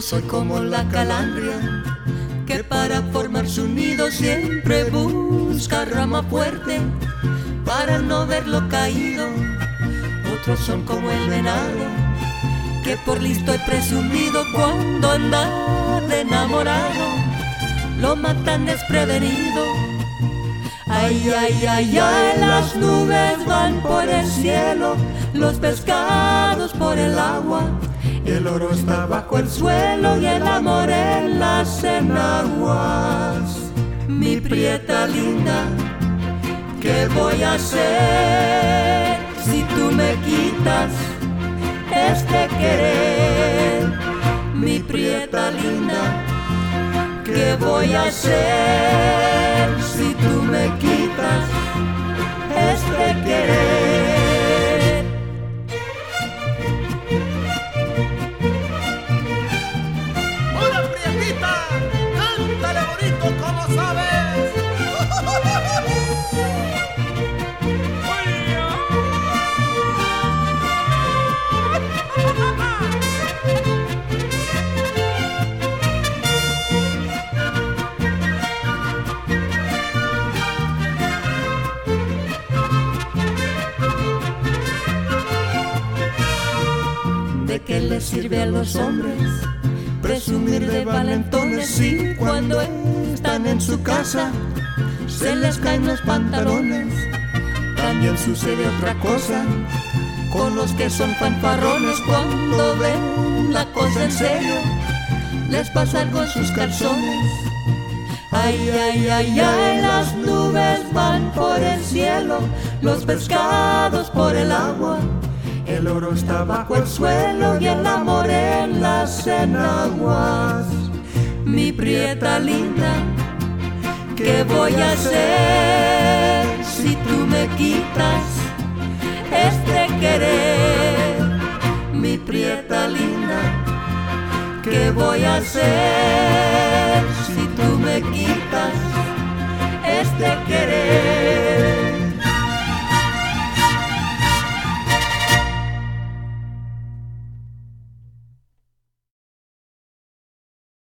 soy como la calandria, que para formar su nido siempre busca rama fuerte para no verlo caído. Otros son como el venado, que por listo y presumido cuando anda de enamorado lo matan desprevenido. Ay, ay, ay, ay, las nubes van por el cielo, los pescados por el agua, el oro está bajo el suelo y el amor en las enaguas. Mi prieta linda, ¿qué voy a hacer si tú me quitas este querer? Mi prieta linda, ¿qué voy a hacer si tú me quitas este querer? ¡Hola, prietita! ¡Cántale bonito como sabes! ¿De qué les sirve a los hombres presumir de valentones si cuando están en su casa se les caen los pantalones? También sucede otra cosa con los que son fanfarrones. Cuando ven la cosa en serio les pasa con sus calzones. Ay, ay, ay, ay, las nubes van por el cielo, los pescados por el agua, el oro está bajo el suelo y el amor en las enaguas. Mi prieta linda, ¿qué voy a hacer si tú me quitas este querer? Mi prieta linda, ¿qué voy a hacer